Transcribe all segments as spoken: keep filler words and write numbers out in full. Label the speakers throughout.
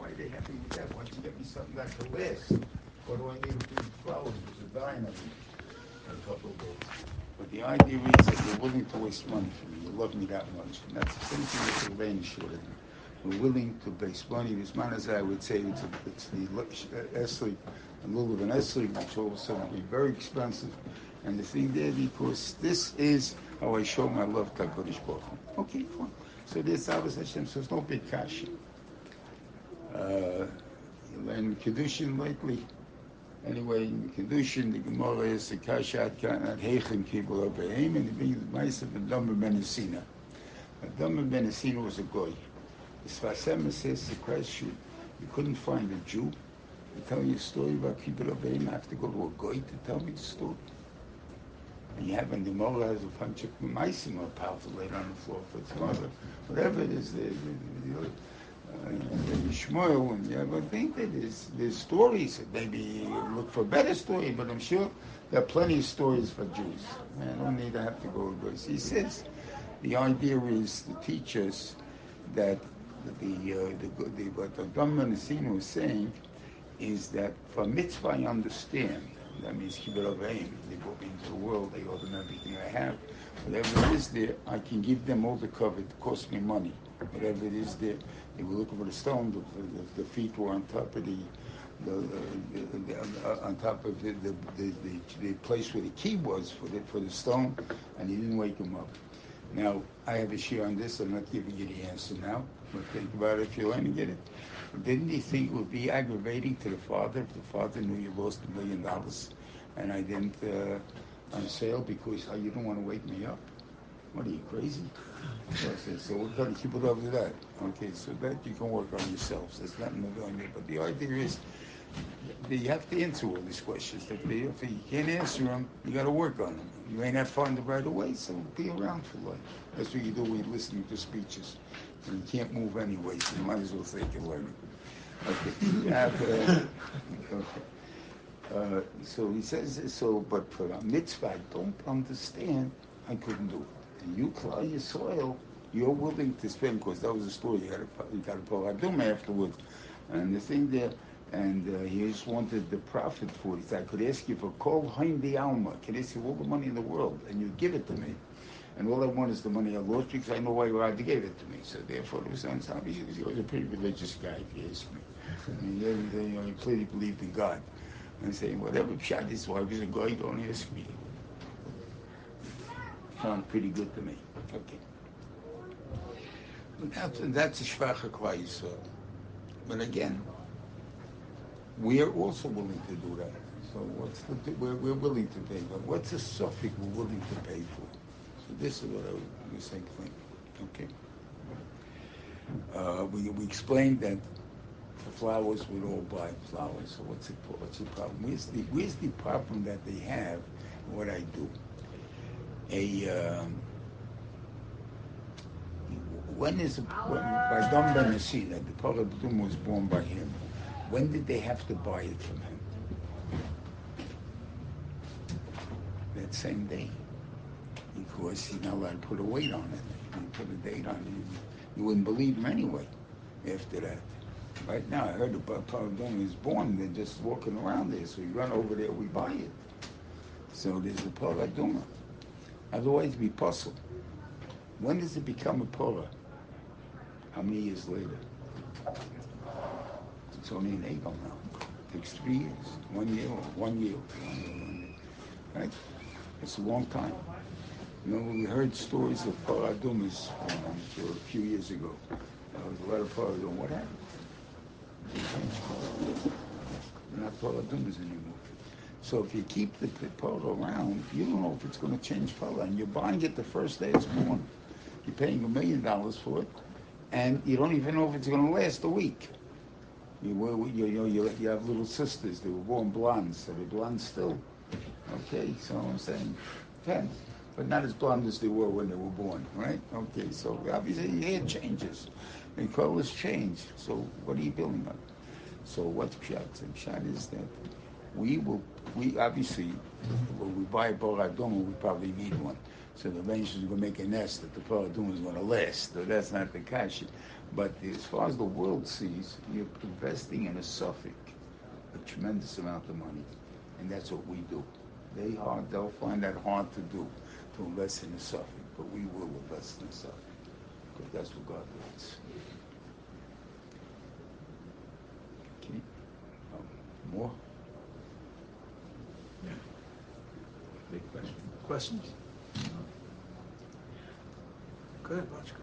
Speaker 1: why they happy with that? Why don't you get me something that can last? What do I need with these flowers? It was a dime a couple of days. But the idea is that you're willing to waste money for me. You love me that much. And that's the same thing with Sylvain Shorten. We're willing to waste money. This man, as I would say, it's, a, it's the Esli, a little of an Esli, which all of a sudden will be very expensive. And the thing there, because this is how I show my love to HaKadosh Baruch Hu. Okay, fine. So there's Abbas Hashem, so it's no big cash. Uh, and Kedushin lately, anyway, in Kedushin, the Gemara is the Kashat Kanat Heichen Kibul Abraham, and he brings the Mice of Adama Ben Esina. Adama Ben Esina was a goy. The Sfasema says the question, you couldn't find a Jew to tell you a story about Kibul Abraham. I have to go to a goy to tell me the story. And you have, and the Gemara has a bunch of Mice more powerful later on the floor for its mother. Whatever it is, the, the, the, Uh, Shmuel, and yeah, but I think that there's, there's stories. Maybe look for a better story, but I'm sure there are plenty of stories for Jews. I don't need to have to go to this. He says the idea is to teach us that the uh, the, the what the Dhamma Nesina was saying is that for mitzvah I understand. That means kibbutz avayim. They brought me into the world. They owe them everything I have. Whatever it is there, I can give them all the cover. It costs me money. Whatever it is there, they were looking for the stone. The, the, the feet were on top of the, the, the, the uh, on top of the the, the the the place where the key was for the for the stone, and he didn't wake him up. Now I have a share on this. I'm not giving you the answer now, but think about it if you learn to get it. Didn't he think it would be aggravating to the father if the father knew you lost a million dollars and I didn't uh, on sale because oh, you don't want to wake me up? What are you, crazy? So, I said, so we've got to keep it over that. Okay, so that you can work on yourselves. There's nothing on you. But the idea is that you have to answer all these questions. If, they, if you can't answer them, you got to work on them. You may not find it right away, so be around for life. That's what you do when you're listening to speeches. So you can't move anyway, so you might as well think you're learning. Okay. You have, uh, okay. Uh, so he says, so, but for a mitzvah, I don't understand, I couldn't do it. And you plow your soil, you're willing to spend, because that was a story, you got to, you got to pull Adum afterwards. And the thing there, and uh, he just wanted the profit for it. He said, I could ask you for kol haim di alma, I could ask you all the money in the world, and you give it to me. And all I want is the money I lost because I know why you had to give it to me. So therefore, it was on top. He was a pretty religious guy, if you ask me. I mean, everything, you know, he clearly believed in God. And I'm saying, whatever shot this wife is a guy, don't ask me. Sounds pretty good to me. Okay. But that's, that's a shvacha klal Yisrael. But again, we are also willing to do that. So what's the, we're, we're willing to pay. But what's the suffix we're willing to pay for? So this is what I was saying. Okay. Uh, we we explained that for flowers we'd all buy flowers. So what's the what's the problem? Where's the where's the problem that they have? What I do? A um, when is a, when, by Dom Ben Esina, the Parabdum was born by him. When did they have to buy it from him? That same day. Because he's not allowed to put a weight on it. You put a date on it, you wouldn't believe him anyway after that. Right now, I heard about Paradon is born, they're just walking around there, so we run over there, we buy it. So there's a Paraduma. Otherwise, it'd be puzzle. When does it become a Pora? How many years later? It's only an Egel now. It takes three years, one year, or one year, one year, one year. Right? It's a long time. You know, we heard stories of Paradumas um, a few years ago. There was a lot of Paradum. What happened? They're not Paradumas anymore. So if you keep the Parad around, you don't know if it's going to change color. And you're buying it the first day it's born. You're paying a million dollars for it, and you don't even know if it's going to last a week. You, you, you, you, you have little sisters. They were born blondes. So they're blonde still. Okay, so I'm saying, depends. But not as blonde as they were when they were born, right? Okay, so obviously your hair changes, and colors change. So what are you building on? So what's pshat? And pshat is that we will, we obviously, when we buy a Bor Adoma, we probably need one. So the bench is going to make a nest that the paradum is going to last. So that's not the kasha. But as far as the world sees, you're investing in a suffix a tremendous amount of money. And that's what we do. They hard, they'll find that hard to do, to invest in a suffix. But we will invest in a suffix. Because that's what God wants. Okay. Um, more?
Speaker 2: Yeah.
Speaker 3: Big question.
Speaker 2: Questions? Go ahead, Bachka.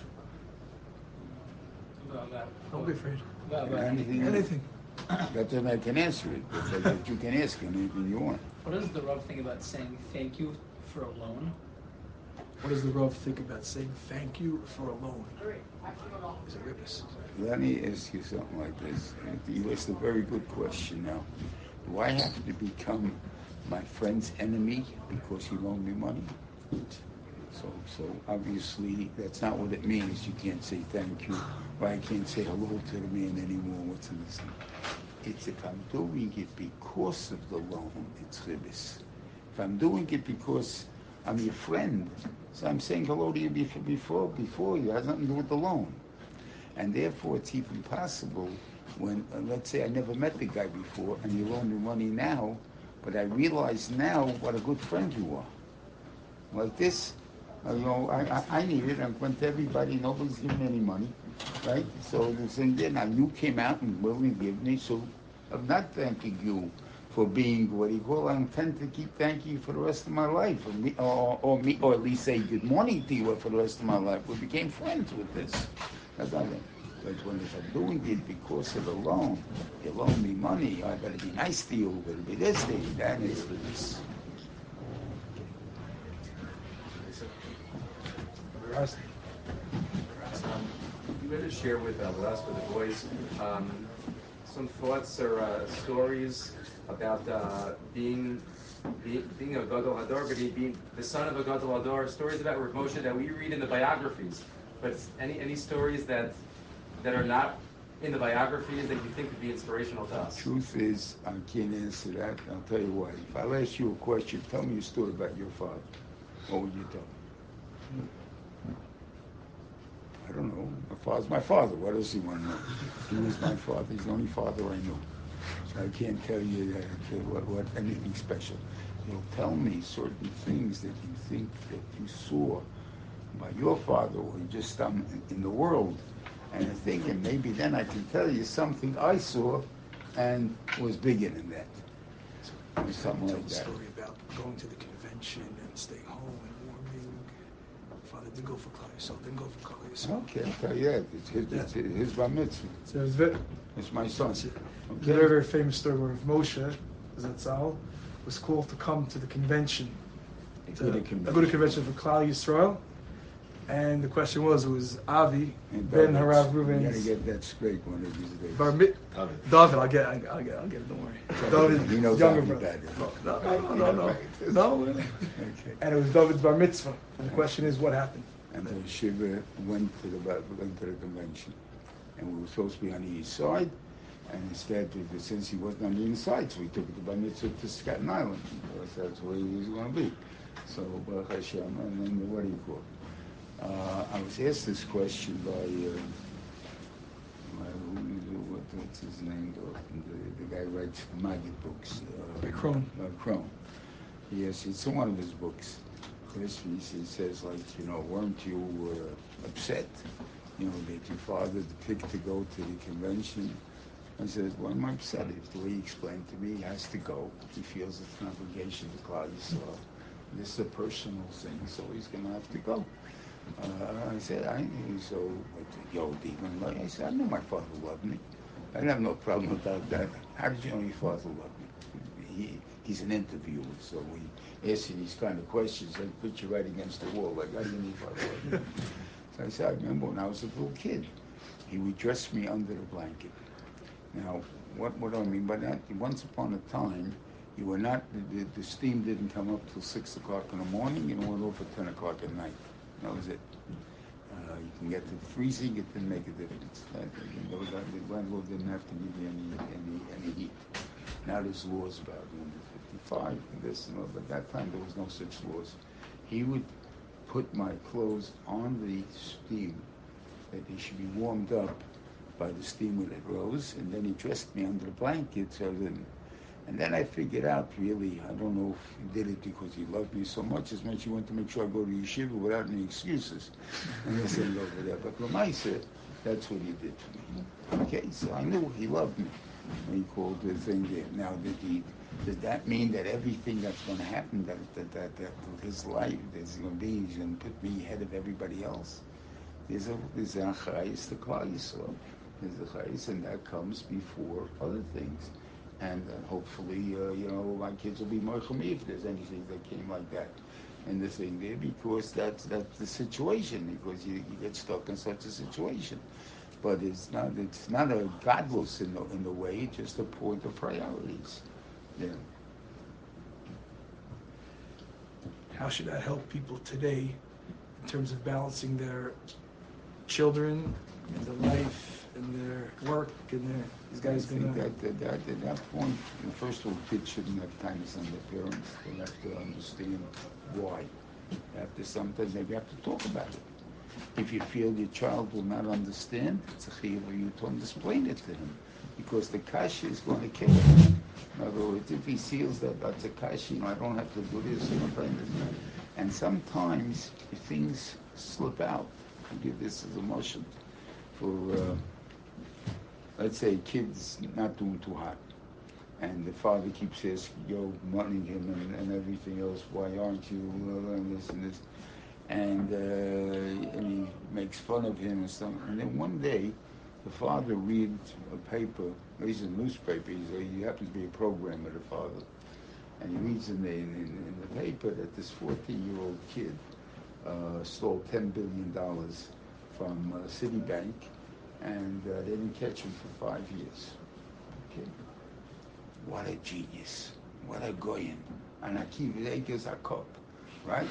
Speaker 2: Don't be afraid.
Speaker 1: Anything.
Speaker 2: Anything.
Speaker 1: That's when I can answer it. But that you can ask anything you want.
Speaker 4: What does the Rav think about saying thank you for a loan?
Speaker 2: What does the Rav think about saying thank you for a loan? Is it ribbis?
Speaker 1: Let me ask you something like this. It's a very good question now. Do I have to become my friend's enemy because he loaned me money? So, so obviously that's not what it means. You can't say thank you, or I can't say hello to the man anymore. What's in this? It's if I'm doing it because of the loan, it's ribbis. If I'm doing it because I'm your friend, so I'm saying hello to you before, before, before you. It has nothing to do with the loan. And therefore, it's even possible when, uh, let's say I never met the guy before, and you loan me money now, but I realize now what a good friend you are. Like this, uh, you know, I, I, I need it. I went to everybody. Nobody's giving me any money, right? So the thing there, now you came out and willing to give me, so I'm not thanking you for being what you call. I intend to keep thanking you for the rest of my life, or, me, or, or me, or at least say good morning to you for the rest of my life. We became friends with this. That's not it. But when if I'm doing it because of the loan, you loan me money, I better be nice to you, better be this thing, then it's this.
Speaker 2: Um,
Speaker 3: you better share with uh, with us, with the boys, um, some thoughts or uh, stories about uh, being, being being a Gadol Hador, but being the son of a Gadol Hador. Stories about Rav Moshe that we read in the biographies, but any any stories that that are not in the biographies that you think would be inspirational to us.
Speaker 1: Truth is, I can't answer that. I'll tell you why. If I'll ask you a question, tell me a story about your father. What would you tell me? I don't know. My father's my father. What else do you want to know? He was my father. He's the only father I knew. So I can't tell you that, uh, what, what anything special. You'll tell me certain things that you think that you saw by your father or just um, in the world. And I'm thinking maybe then I can tell you something I saw and was bigger than that. So, something
Speaker 2: tell
Speaker 1: like
Speaker 2: a
Speaker 1: that.
Speaker 2: story about going to the convention and staying home and warming. Father didn't go for Klal Yisrael, didn't go for Klal Yisrael.
Speaker 1: Okay, I'll tell you that. It's his,
Speaker 2: Yeah.
Speaker 1: it's his, his bar mitzvah.
Speaker 2: So it's very,
Speaker 1: It's my son.
Speaker 2: it's a
Speaker 1: Okay?
Speaker 2: very, very famous story where Moshe Zatzal was called to come to the convention.
Speaker 1: Go to
Speaker 2: To,
Speaker 1: convention.
Speaker 2: go to convention for Klal Yisrael. And the question was, it was Avi,
Speaker 1: And
Speaker 2: Ben
Speaker 1: David's-
Speaker 2: Harav
Speaker 1: You gotta
Speaker 2: Reuven's
Speaker 1: get that straight one of these days.
Speaker 2: Bar Mit,
Speaker 3: David.
Speaker 2: David, I'll get, it, I'll get, it, I'll get it. Don't worry. David,
Speaker 1: He knows
Speaker 2: younger
Speaker 1: Avi
Speaker 2: brother.
Speaker 1: better.
Speaker 2: No, no, no, no, no, no. no.
Speaker 1: Okay.
Speaker 2: And it was David's bar mitzvah. And the question is, what happened?
Speaker 1: And the Shiva went to the went to the convention, and we were supposed to be on the east side. And instead, since he wasn't on the east side, so we took it to Bar Mitzvah to Staten Island because that's where he was going to be. So Baruch Hashem, and then what do you call it? Uh, I was asked this question by, uh, by who, who- what, what's his name? The, the guy who writes the Maggid books. Uh,
Speaker 2: By Crone.
Speaker 1: By Crone. Yes, it's in one of his books. This he he says, like, you know, weren't you uh, upset, you know, that your father picked to go to the convention? I said, well, I'm upset. If the way he explained to me, he has to go. He feels it's an obligation to Klal Yisrael. This is a personal thing, so he's going to have to go. Uh, I said, I so yo, even I said, I know my father loved me. I didn't have no problem about that. How did you know your father loved me? He he's an interviewer, so we ask you these kind of questions and put you right against the wall, like, how do you know your father loved me? So I said, I remember when I was a little kid, he would dress me under the blanket. Now, what what do I mean by that? Once upon a time, you were not, the, the steam didn't come up till six o'clock in the morning, and it went off at ten o'clock at night. That was it. Uh, you can get to the freezing, it didn't make a difference. That, you know, that, the landlord didn't have to give you any, any, any heat. Now there's laws about one fifty-five and this and all, but at that time there was no such laws. He would put my clothes on the steam, that they should be warmed up by the steam when it rose, and then he dressed me under the blanket so then, and then I figured out really, I don't know if he did it because he loved me so much as much as he wanted to make sure I go to yeshiva without any excuses. And I said over there. But Lamaisa, that's what he did for me. Okay, so I knew he loved me. And he called the thing there. Now, did he, does that mean that everything that's going to happen, that that, that, that his life is going to be, he's going to put me ahead of everybody else? There's a there's a chayis to Klal Yisrael. There's a chayis, and that comes before other things. And uh, hopefully, uh, you know, my kids will be moichel me if there's anything that came like that. And the thing there, because that's that's the situation, because you, you get stuck in such a situation. But it's not it's not a godless in the in the way, it's just a point of priorities. Yeah.
Speaker 2: How should that help people today in terms of balancing their children and their life and their work and their these guys
Speaker 1: I think
Speaker 2: gonna
Speaker 1: that, that, that at that point, first of all, kids shouldn't have time to send their parents. They have to understand why. They have to sometimes maybe have to talk about it. If you feel your child will not understand, it's a chiyuv for you to explain it to him, because the kasha is going to kill him. In other words, if he feels that that's a kasha, you know, I don't have to do this, you know, and sometimes if things slip out. I give this as a motion for. Uh, Let's say a kid's not doing too hot, and the father keeps asking, yo, money him and, and everything else, why aren't you, and this and this, and, uh, and he makes fun of him and stuff. And then one day, the father reads a paper, he's a newspaper, he's a, he happens to be a programmer, the father, and he reads in the, in, in the paper that this fourteen-year-old kid uh, stole ten billion dollars from uh, Citibank, and uh, they didn't catch him for five years. Okay, what a genius! What a goyim! And Akiva Akers a cop, right?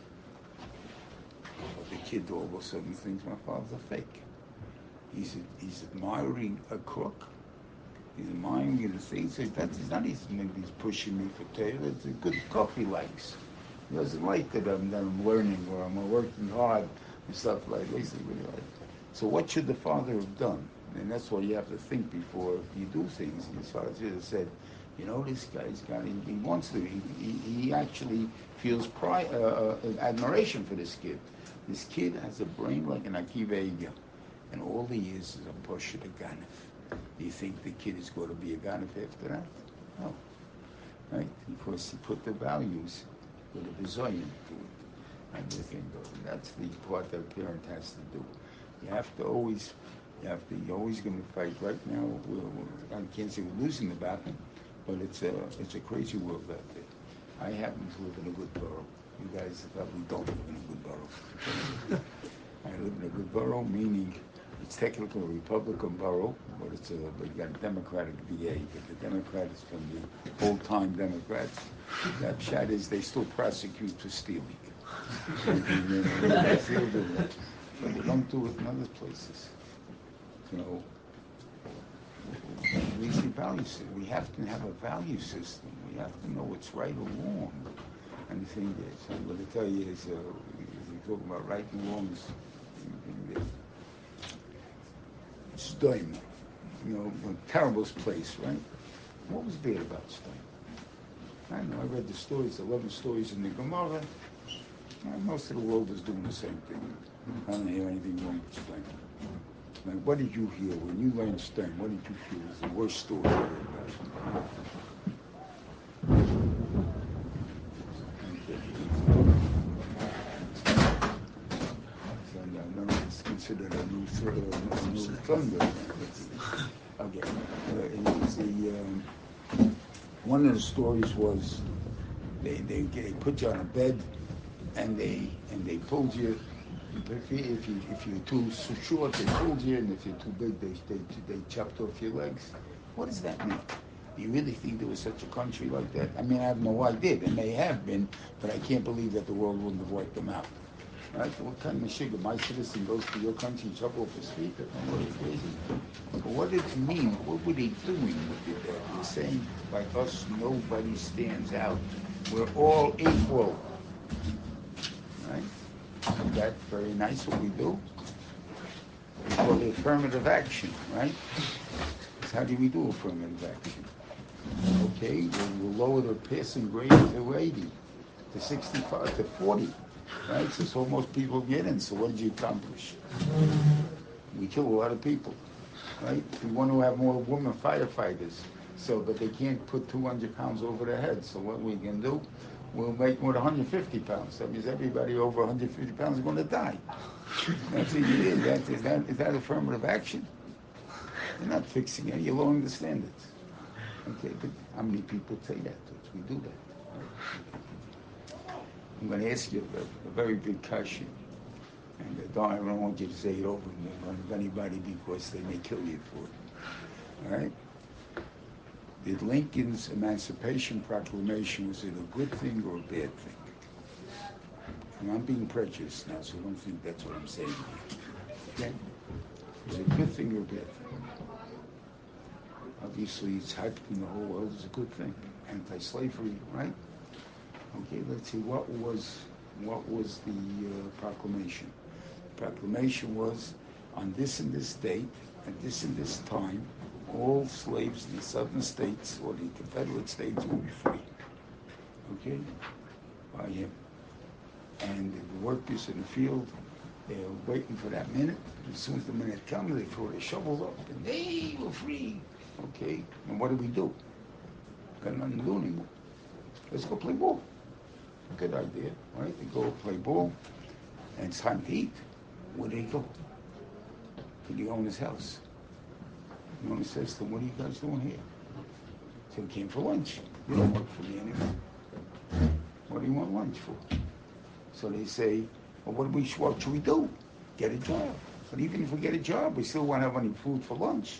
Speaker 1: But the kid all of a sudden thinks my father's a fake. He's a, he's admiring a crook. He's admiring the things. So that's not he's maybe he's pushing me for Torah. It's a good cop he likes. He doesn't like that I'm that I'm learning or I'm working hard and stuff like this. So what should the father have done? And that's why you have to think before you do things. His father should have said, you know, this guy's got, he, he wants to, he, he, he actually feels pride, uh, uh, admiration for this kid. This kid has a brain like an Akiva Eiger, and all he is is a push of a ganef. Do you think the kid is going to be a ganef after that? No. Right? Because he put the values with a bizoyin to it. And the thing goes, that's the part that a parent has to do. You have to always, you have to, you're always going to fight. Right now, we're, we're, I can't say we're losing the battle, but it's a, it's a crazy world out there. I happen to live in a good borough. You guys probably don't live in a good borough. I live in a good borough, meaning it's technically a Republican borough, but it's a, but you got a Democratic D A, but the Democrats from the old-time Democrats, that shot is they still prosecute for stealing. But they don't do it in other places. So we see value system. We have to have a value system. We have to know what's right or wrong. And the thing is, I'm going to tell you is, uh, you're talking about right and wrongs. Stein, you know, a terrible place, right? What was bad about Stein? I don't know. I read the stories, eleven stories in the Gemara. Most of the world is doing the same thing. I don't hear anything wrong with Stein. Now, what did you hear when you learned Stein? What did you feel was the worst story you heard about? None of it's considered a new, th- a new thunder. Okay. Uh, it was the, um, one of the stories was they, they they put you on a bed and they and they pulled you. If you if you if you're too short, they pulled you, and if you're too big, they they they chopped off your legs. What does that mean? Do you really think there was such a country like that? I mean, I have no idea. There may have been, but I can't believe that the world wouldn't have wiped them out. Right? What kind of sugar? My citizen goes to your country, you chop off his feet? What is crazy? But what did it mean? What were they doing with it? They're saying, by us, nobody stands out. We're all equal. Right? That's very nice what we do. We call it affirmative action, right? So how do we do affirmative action? Okay, we'll, we'll lower the passing grade to eighty, to sixty-five, to forty, right? So, so most people get in. So what did you accomplish? We kill a lot of people, right? We want to have more women firefighters, so but they can't put two hundred pounds over their head. So what we can do, we'll make them with one hundred fifty pounds. That means everybody over one hundred fifty pounds is going to die. That's what you did. That, is, that, is that affirmative action? You're not fixing it. You're lowering the standards. Okay, but how many people say that to us? We do that. Right? I'm going to ask you a, a very big question. And I don't, I don't want you to say it over in front of anybody because they may kill you for it. All right? Did Lincoln's Emancipation Proclamation, was it a good thing or a bad thing? And I'm being prejudiced now, so don't think that's what I'm saying. Okay? Was it a good thing or a bad thing? Obviously, it's hyped in the whole world as a good thing. Anti-slavery, right? Okay, let's see. What was what was the uh, proclamation? The proclamation was, on this and this date, at this and this time, all slaves in the southern states or the Confederate states will be free. Okay, by him. And the workers in the field, they're waiting for that minute. As soon as the minute comes, they throw their shovels up, and they were free. Okay, and what do we do? Got nothing to do anymore. Let's go play ball. Good idea, right? They go play ball, and it's time to eat. Where do they go? To the owner's house. The owner says to them, what are you guys doing here? So we came for lunch. You don't work for me anymore. What do you want lunch for? So they say, well, what, do we, what should we do? Get a job. But even if we get a job, we still won't have any food for lunch.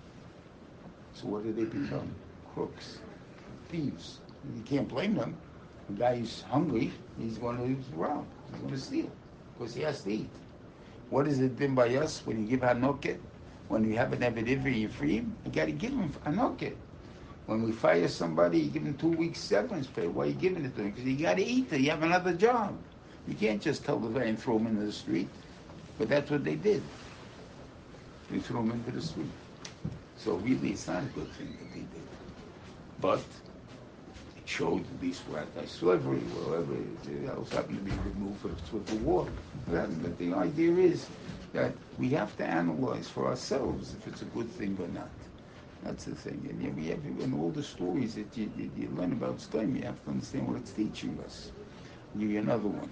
Speaker 1: So what do they become? Crooks, thieves. You can't blame them. The guy who's hungry, he's going to rob, he's going to steal, because he has to eat. What is it done by us when you give hanoket? When you have an evidivri, you free him, you got to give him hanoket. When we fire somebody, you give him two weeks severance pay. Why are you giving it to him? Because you got to eat it. You have another job. You can't just tell the guy and throw him into the street. But that's what they did. They threw him into the street. So really, it's not a good thing that they did. But it showed at least we're anti-slavery, whatever it else happened to be a good move for the Civil War. But, but the idea is that we have to analyze for ourselves if it's a good thing or not. That's the thing. And you know, we have, in all the stories that you, you, you learn about Stein, you have to understand what it's teaching us. I'll give you another one.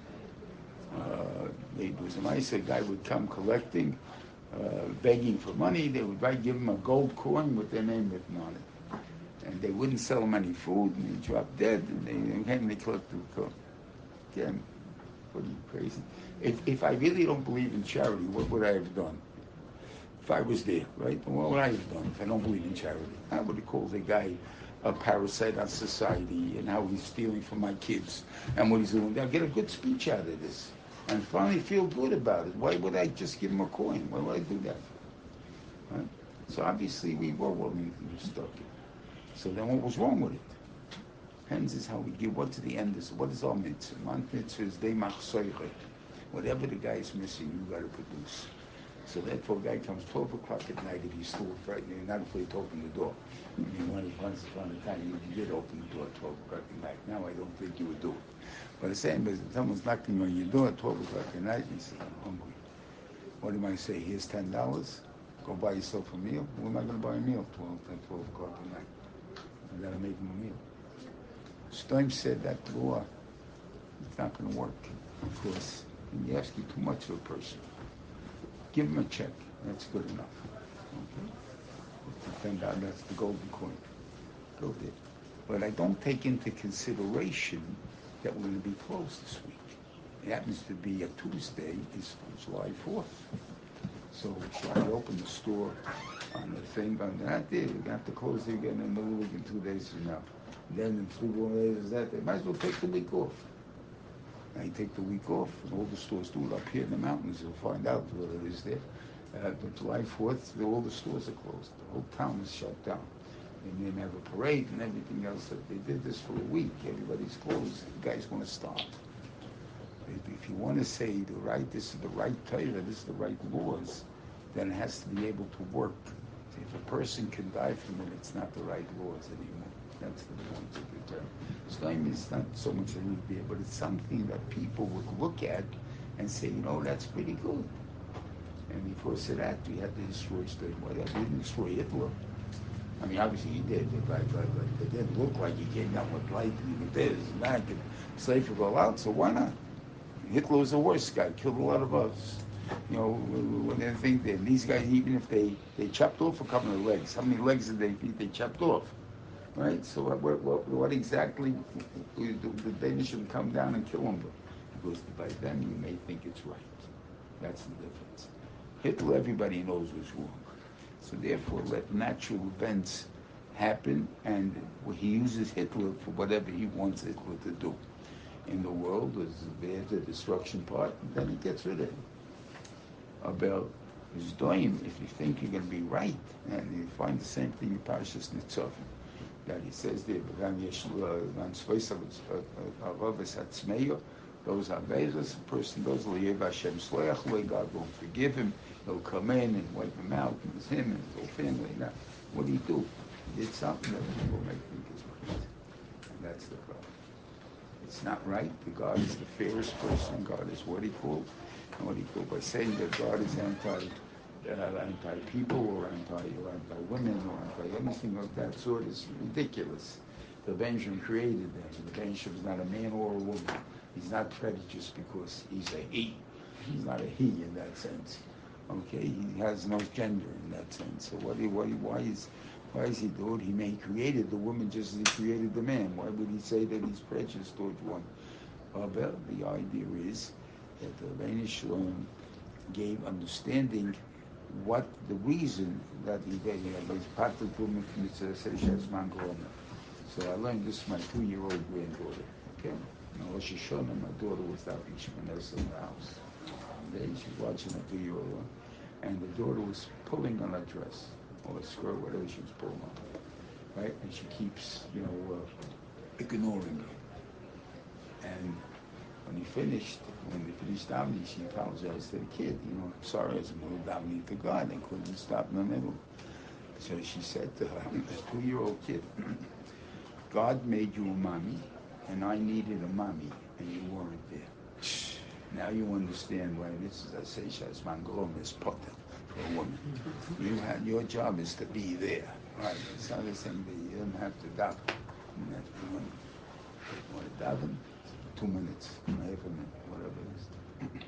Speaker 1: Uh, it was a nice, a guy would come collecting, uh, begging for money. They would write, give him a gold coin with their name written on it. And they wouldn't sell him any food, and he dropped dead, and they came and they collected the coin. Again, pretty crazy. If, if I really don't believe in charity, what would I have done? If I was there, right? What would I have done if I don't believe in charity? I would have called the guy a parasite on society and how he's stealing from my kids and what he's doing. I'll get a good speech out of this and finally feel good about it. Why would I just give him a coin? Why would I do that for? Right? So obviously we were willing to do stuff. So then what was wrong with it? Hence is how we give. What's the end? Is what is our mitzvah? My mitzvah is they machsoyre. Whatever the guy is missing, you got to produce. So therefore, a guy comes twelve o'clock at night if he's still frightening, not afraid to open the door. I mean, once, once upon a time, you did open the door at twelve o'clock at night. Now I don't think you would do it. But the same is, if someone's knocking on your door at twelve o'clock at night, and he says, I'm hungry. What am I say? Here's ten dollars. Go buy yourself a meal. Where am I going to buy a meal? twelve, at twelve o'clock at night. I got to make him a meal. Stein said that law, it's not going to work. Of course, and you ask you too much of a person. Give him a check. That's good enough. Okay? ten dollars, that's the golden coin. Go there. But I don't take into consideration that we're going to be closed this week. It happens to be a Tuesday, it's July fourth. So should I open the store on the thing on that day? We're going to have to close it again in the middle of the week in two days from now. Then in three more days that day. Might as well take the week off. Now you take the week off, and all the stores do it up here in the mountains. You'll find out whether it is there. Uh, but July fourth, all the stores are closed. The whole town is shut down. They may have a parade and everything else. That they did this for a week. Everybody's closed. The guy's going to stop. If, if you want to say the right, this is the right Torah, this is the right laws, then it has to be able to work. See, if a person can die from it, it's not the right laws anymore. That's the point of the term. Shlaim is not so much an idea, but it's something that people would look at and say, you know, that's pretty good. And because of that, we had to destroy Shlaim. Well, we didn't destroy Hitler. I mean, obviously he did, but, but, but it didn't look like he came down with light and with this and that. And slaves would go out, so why not? Hitler was the worst guy, killed a lot of us. You know, when they think that these guys, even if they, they chopped off a couple of legs, how many legs did they think they chopped off? Right? So what, what, what exactly, the, the Danish should come down and kill him? Because by then you may think it's right. That's the difference. Hitler, everybody knows was wrong. So therefore, let natural events happen, and he uses Hitler for whatever he wants Hitler to do. In the world, there's the destruction part, and then he gets rid of him. About his doim, if you think you're going to be right, and you find the same thing in Parashas Nitzavim, that he says there, those Avedas, a person goes, God won't forgive him, he'll come in and wipe him out, and it's him and his whole family. Now, what do you do? He did something that people may think is right. And that's the problem. It's not right. The God is the fairest person. God is what he called. And what he called by saying that God is anti uh, anti-people or anti or anti-women or anti anything of that sort is ridiculous. The Benjamin created them. The Benjamin is not a man or a woman. He's not prejudiced because he's a he. He's not a he in that sense. Okay, he has no gender in that sense. So what? He, what? He, why is? Why is he do it? He may created the woman just as he created the man. Why would he say that he's prejudiced towards one? Uh, but the idea is that the Rebbeinu Shalom gave understanding what the reason that he gave. You know, he's part of the woman from the Seishas Mangoloma. So I learned this from my two-year-old granddaughter. Okay, now Rosh Hashanah, my daughter was out in Shemanes in the house. She was watching a two-year-old one, and the daughter was pulling on her dress or a skirt, whatever she was pulling on, right? And she keeps, you know, uh, ignoring her. And when he finished, when they finished davening, she apologized to the kid. You know, I'm sorry, I was in the middle of davening to God. I couldn't stop in the middle. So she said to her, this two-year-old kid, God made you a mommy, and I needed a mommy, and you weren't there. Now you understand why this is a Seishas Mangoloma is potter for a woman. You had, your job is to be there. Right? It's not the same thing. You don't have to daven. You don't have to do anything. You want to daven? Two minutes, half a minute, whatever it is.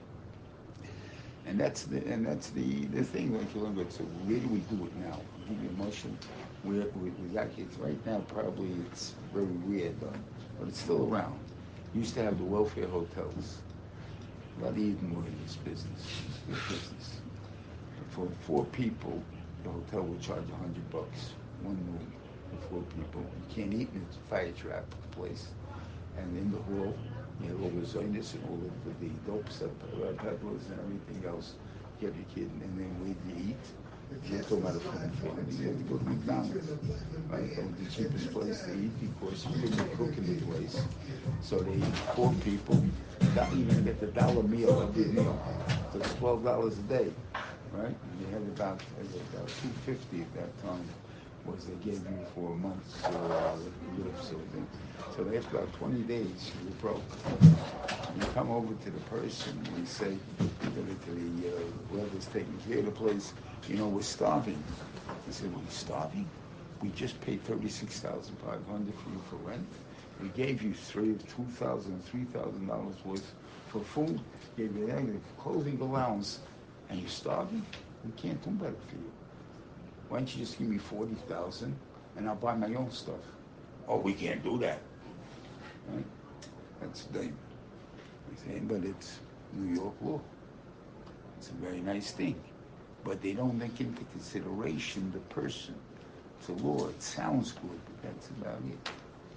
Speaker 1: And that's the and that's the, the thing. Like you look at, so where do we do it now? I'll give you a motion. Where we, we got kids right now. Probably it's very rare, though, but it's still around. You used to have the welfare hotels. A lot of even more in this business. This business. For four people, the hotel will charge a hundred bucks, one room for four people. You can't eat in it's a fire trap place. And in the hall, you have all the zionist and all of the, the dope stuff, peddlers and everything else. You have your kid, and then where do you eat? You're talking about a foreign family. You have to go to McDonald's, right? Go to the cheapest place to eat because you couldn't cook in the place. So they eat four people. Not even get the dollar meal every meal. So it's twelve dollars a day, right? And they had about about two fifty at that time. Was they gave you for a month's uh, gifts or thing. So after about twenty days, you were broke. You come over to the person and you say, to the uh, whoever's taking care of the place, you know, we're starving. He said, we're starving? We just paid thirty-six thousand five hundred dollars for you for rent. We gave you three, two thousand, three thousand dollars worth for food. Gave you that, clothing allowance, and you're starving. We can't do better for you. Why don't you just give me forty thousand, and I'll buy my own stuff? Oh, we can't do that. Right? That's them. But it's New York law. It's a very nice thing, but they don't take into consideration the person. It's a law. It sounds good, but that's about it.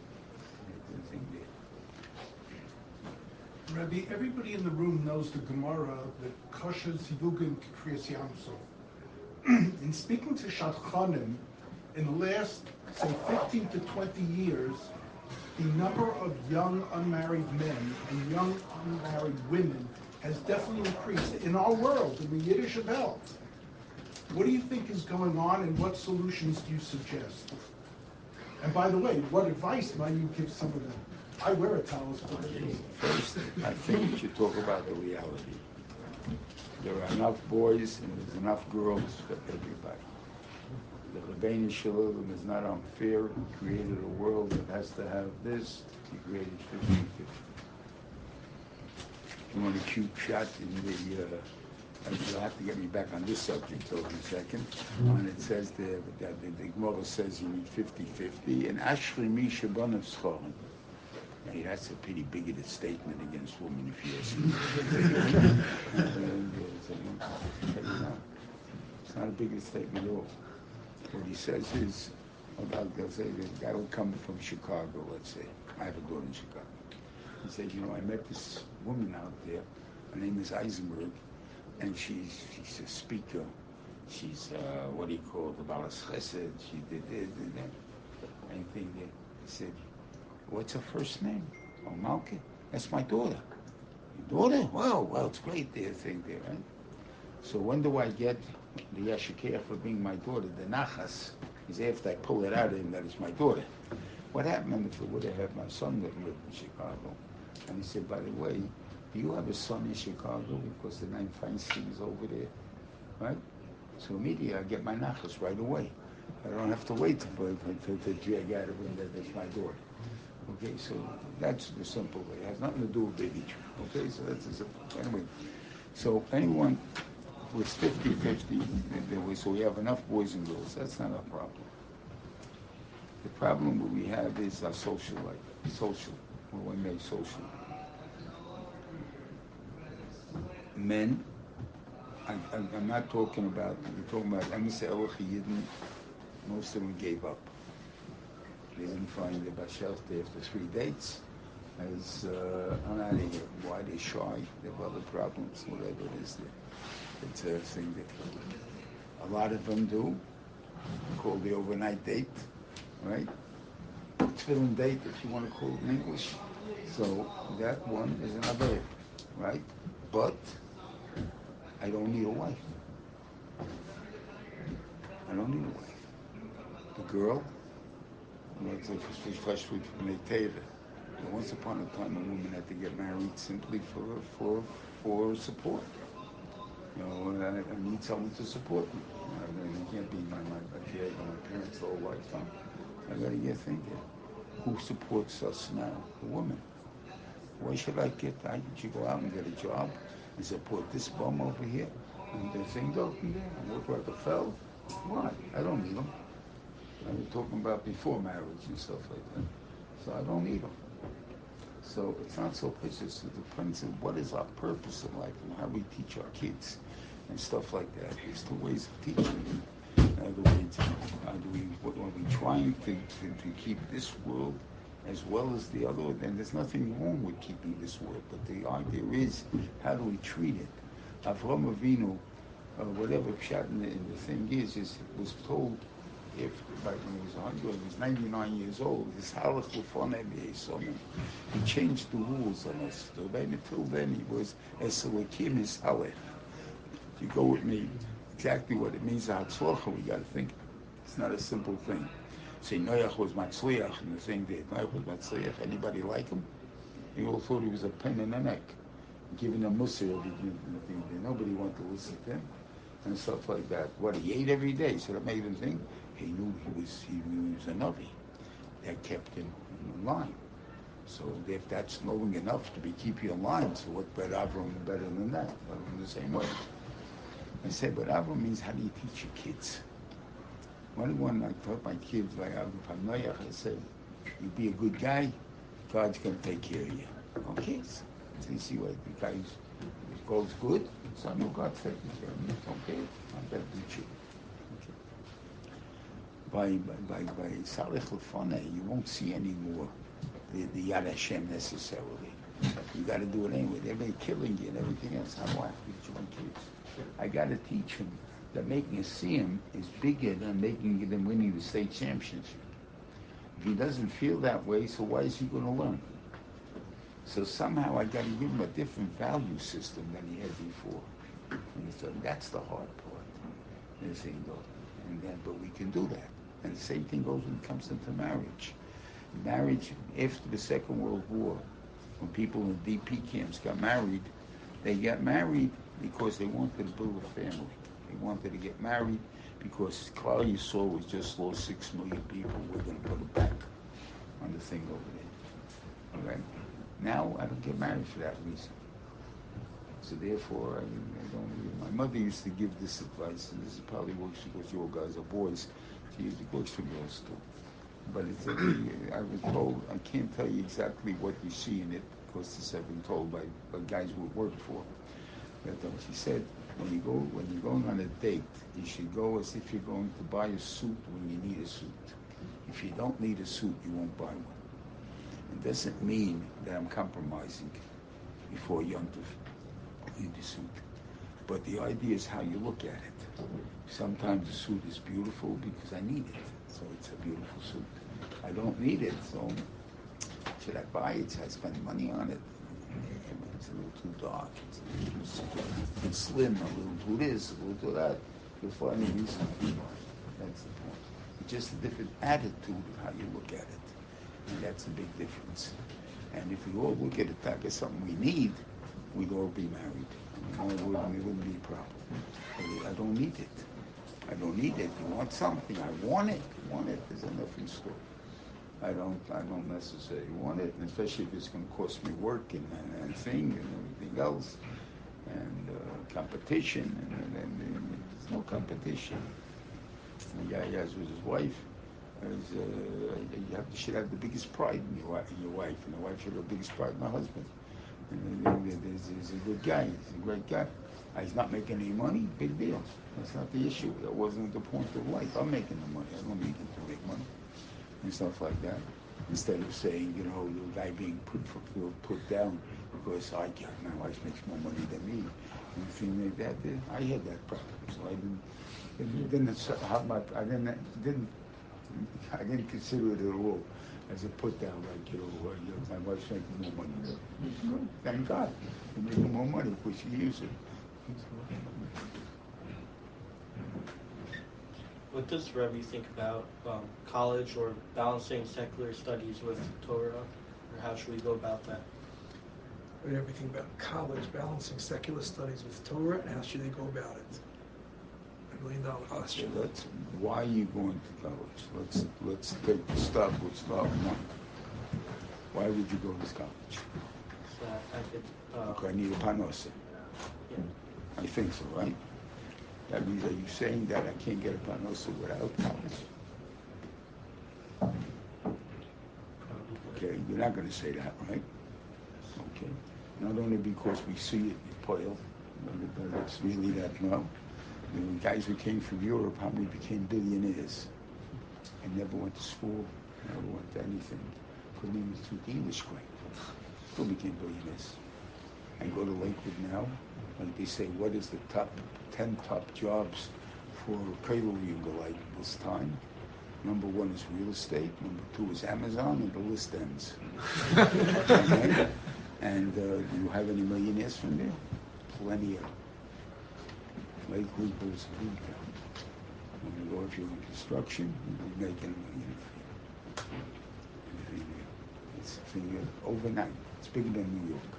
Speaker 5: Rabbi, everybody in the room knows the Gemara, the Kosher Zivugin Kriyas Yamsov. In speaking to Shadchanim, in the last, say, fifteen to twenty years, the number of young unmarried men and young unmarried women has definitely increased in our world, in the Yiddish belt. What do you think is going on, and what solutions do you suggest? And by the way, what advice might you give some of them? I wear a tallis.
Speaker 1: Okay. First, I think we should talk about the reality. There are enough boys and there's enough girls for everybody. The Rebbeinu Shalom is not unfair. He created a world that has to have this. He created fifty fifty. You want a cute shot in the, uh, you'll have to get me back on this subject over a second. When it says there, that the, the Gemara says you need fifty fifty, and Ashri Misha Banav Schorim. Hey, that's a pretty bigoted statement against women, if you ask me. And, uh, it's not a bigoted statement at all. What he says is, they'll say the guy will come from Chicago, let's say. I have a daughter in Chicago. He said, you know, I met this woman out there. Her name is Eisenberg, and she's she's a speaker. She's, uh, what do you call it, the Balas Chesed. She did this, did that. Anything there. He said, what's her first name? Oh, Malka. That's my daughter. Your daughter? Well, well, it's great there, thing there, right? So when do I get the Yashikeh for being my daughter? The Nachas is after I pull it out of him that it's my daughter. What happened if I would have had my son that lived in Chicago? And he said, by the way, do you have a son in Chicago? Because the name Feinstein is over there, right? So immediately I get my Nachas right away. I don't have to wait for to, to drag out of him that that's my daughter. Okay, so that's the simple way. It has nothing to do with bigotry. Okay, so that's the simple. Anyway, so anyone was fifty fifty, so we have enough boys and girls. That's not a problem. The problem that we have is our social life. Social. What we make social. Men, I, I, I'm not talking about, we're talking about Emes Elach Yidden. Most of them gave up. They didn't find the Bashel after three dates. As uh, I'm out of here. Why they're shy? They have other problems, whatever it is. It's a thing that a lot of them do. Called the overnight date, right? Tefillin date, if you want to call it in English. So that one is another, right? But I don't need a wife. I don't need a wife. The girl, let's say fresh food from the Teva. Once upon a time, a woman had to get married simply for for for support. You know, I, I need someone to support me. I mean, it can't be my my, my, my parents' whole life. Huh? I got to get thinking. Who supports us now? The woman. Why should I get? I should go out and get a job and support this bum over here and the thing over there and work like a fell. Why? I don't need them. I was talking about before marriage and stuff like that. So I don't need them. So it's not so much as the principle, what is our purpose in life and how we teach our kids and stuff like that. There's two ways of teaching. In other words, how do we, what, are we trying to, to, to keep this world as well as the other? And there's nothing wrong with keeping this world, but the idea is, how do we treat it? Avraham Avinu, uh, whatever pshat in the, in the thing is, is was told, if back when he was one hundred, he was ninety-nine years old, his halach l'fonei b'yesomim. He changed the rules on us. Until then, he was eselakim his halach. If you go with me, exactly what it means, hatzlocha, we got to think. It's not a simple thing. Say Noach was matzliach, and the thing that Noach was matzliach. Anybody like him? They all thought he was a pain in the neck, giving a mussar every day. Nobody wanted to listen to him and stuff like that. What he ate every day, so that made him think. He knew he was he knew he was a Navi. That kept him in line. So if that's knowing enough to be keep you in line, so what better Avram better than that? In the same way. I said, but Avram means how do you teach your kids? One one I taught my kids like Avram Noach, I said, you be a good guy, God's gonna take care of you. Okay? So you see what the guy goes good, so I know God's taking care of me. Okay, I'm better than you. By by by Salech L'fonei, you won't see anymore the, the Yad Hashem necessarily. You got to do it anyway. They're killing you and everything else. How do I have to teach my kids? I got to teach them that making a siyum is bigger than making them winning the state championship. If he doesn't feel that way, so why is he going to learn? So somehow I got to give him a different value system than he had before. And so that's the hard part. And so you go, and then, but we can do that. And the same thing goes when it comes into marriage. Marriage, after the Second World War, when people in D P camps got married, they got married because they wanted to build a family. They wanted to get married because Klal Yisrael was just lost six million people. We're going to put them back on the thing over there. All right? Now I don't get married for that reason. So therefore, I, I don't. My mother used to give this advice, and this probably works because you all guys are boys. She used it works for girls too. But it's a, I was told, I can't tell you exactly what you see in it because this I've been told by, by guys who work for. But uh, she said, when you go when you're going on a date, you should go as if you're going to buy a suit when you need a suit. If you don't need a suit, you won't buy one. It doesn't mean that I'm compromising before Yom Tov in the suit. But the idea is how you look at it. Sometimes the suit is beautiful because I need it. So it's a beautiful suit. I don't need it, so should I buy it? Should I spend money on it? It's a little too dark. It's, it's, it's slim, a little too this, a little too that. You'll find a reason. That's the point. It's just a different attitude of how you look at it. And that's a big difference. And if we all look at it like as something we need, we'd all be married. And it wouldn't, it wouldn't be a problem. But I don't need it. I don't need it. You want something? I want it. I want it. There's enough in store. I don't. I don't necessarily want it, and especially if it's going to cost me work and, and, and thing and everything else, and uh, competition. And, and, and, and there's no competition. The guy has with his wife. Is, uh, you, have, you should have the biggest pride in your, in your wife, and the wife should have the biggest pride in her husband. And, and, and he's, he's a good guy. He's a great guy. He's not making any money, big deal. That's not the issue. That wasn't the point of life. I'm making the money. I don't need him to make money. And stuff like that. Instead of saying, you know, the guy being put put down because I can't, my wife makes more money than me. And things like that. I had that problem. So I didn't, it didn't have my, I didn't, didn't, I didn't consider it at all as a put down, like, you know, my wife's making more money than me. Good. Thank God. She's making more money because she uses it.
Speaker 6: What does Rebbe think about um, college or balancing secular studies with Torah, or how should we go about that?
Speaker 2: And everything about college, balancing secular studies with Torah, and how should they go about it? A million dollar question.
Speaker 1: Okay, let's, why are you going to college? Let's let's take the start. Let's start one. Why would you go to college?
Speaker 6: So I could. Uh,
Speaker 1: Okay, I need a panosa.
Speaker 6: Yeah.
Speaker 1: I think so, right? That means, are you saying that I can't get a panosa without college? Okay, you're not going to say that, right? Okay. Not only because we see it in Poil, but it's really that no. The guys who came from Europe, how many became billionaires? And never went to school, never went to anything. Couldn't even speak English great. Still became billionaires. I go to Lakewood now, like they say, what is the top ten top jobs for Cradle Like this time? Number one is real estate, number two is Amazon, and the list ends. Okay? And uh, do you have any millionaires from there? Plenty of them. Lakewood was a good town. When you go, if you're in construction, you're making a million a year. It's a thing overnight. It's bigger than New York.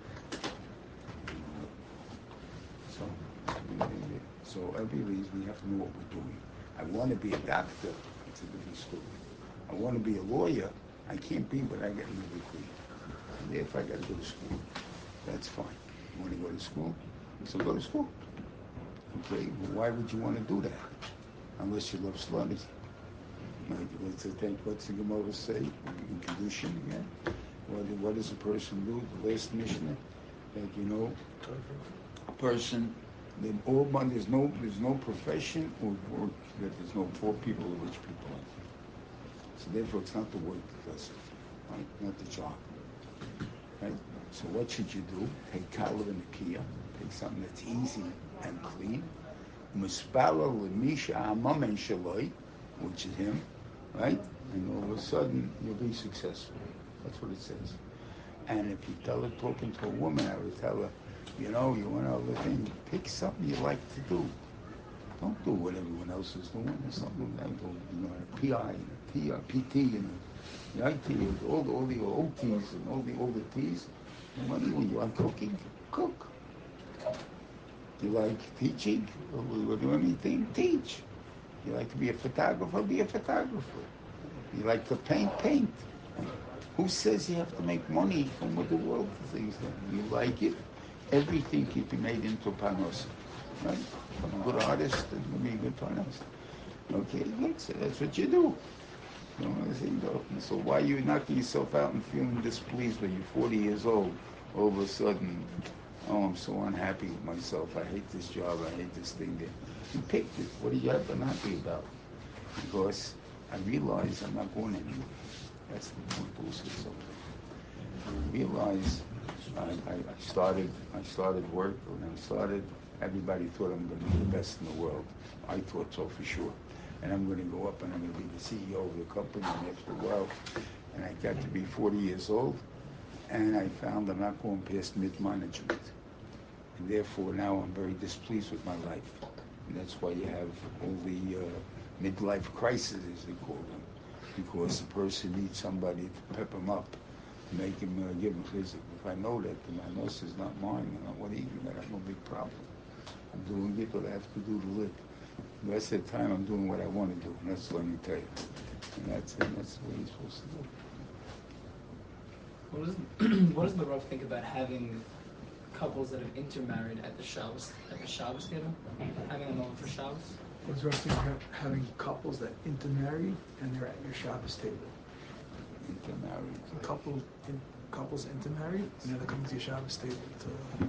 Speaker 1: So, so every reason we have to know what we're doing. I want to be a doctor. It's a different story. I want to be a lawyer. I can't be without getting a degree. And therefore, I got to go to school. That's fine. You want to go to school? So go to school. Okay. Well, why would you want to do that? Unless you love studies. Like, what's the thing? What's the Gemara say in Kedushin again? What, what does a person do? The last Mishnah, that you know. A person, then all money, there's no there's no profession or work that there's no poor people or rich people in. So therefore, it's not the work that does it, right? Not the job, right? So what should you do? Take kalav and nakia, take something that's easy and clean. Mispala l'misha hamamen shaloi, which is him, right? And all of a sudden, you'll be successful. That's what it says. And if you tell her, talking to a woman, I would tell her, you know, you want to live in, pick something you like to do. Don't do what everyone else is doing. There's something that go, you know, a P I and a T, a P T and the I T and all the, all the O Ts and all the, all the Ts. And what do you, you like cooking? Cook. You like teaching? Or you do anything? Teach. You like to be a photographer? Be a photographer. You like to paint? Paint. Who says you have to make money from what the world thinks? You like it? Everything can be made into panos. Right? I'm a good artist and you be a good panos. Okay, good. So that's what you do. You know what I'm saying? So why are you knocking yourself out and feeling displeased when you're forty years old? All of a sudden, oh, I'm so unhappy with myself. I hate this job. I hate this thing. There. You picked it. What are you unhappy about? Because I realize I'm not going anywhere. That's the point also. So I realize I, I, I started I started work. When I started, everybody thought I'm going to be the best in the world. I thought so for sure. And I'm going to go up and I'm going to be the C E O of the company. And after a while, and I got to be forty years old, and I found I'm not going past mid-management. And therefore now I'm very displeased with my life. And that's why you have all the uh, midlife crises, as they call them. Because the person needs somebody to pep him up, to make him uh, give him physical. If I know that the manos is not mine, and I want to eat it, I have no big problem. I'm doing it what I have to do to live. The rest of the time I'm doing what I want to do, and that's let me tell you. And that's and that's what you're supposed to do.
Speaker 4: What does what does the Rav think about having couples that have intermarried at the Shabbos at the Shabbos table, having them over for Shabbos?
Speaker 2: What's the rest of you having couples that intermarried and they're at your Shabbos table?
Speaker 1: Intermarried.
Speaker 2: Couples, in, couples intermarried and then they're coming to your Shabbos table to.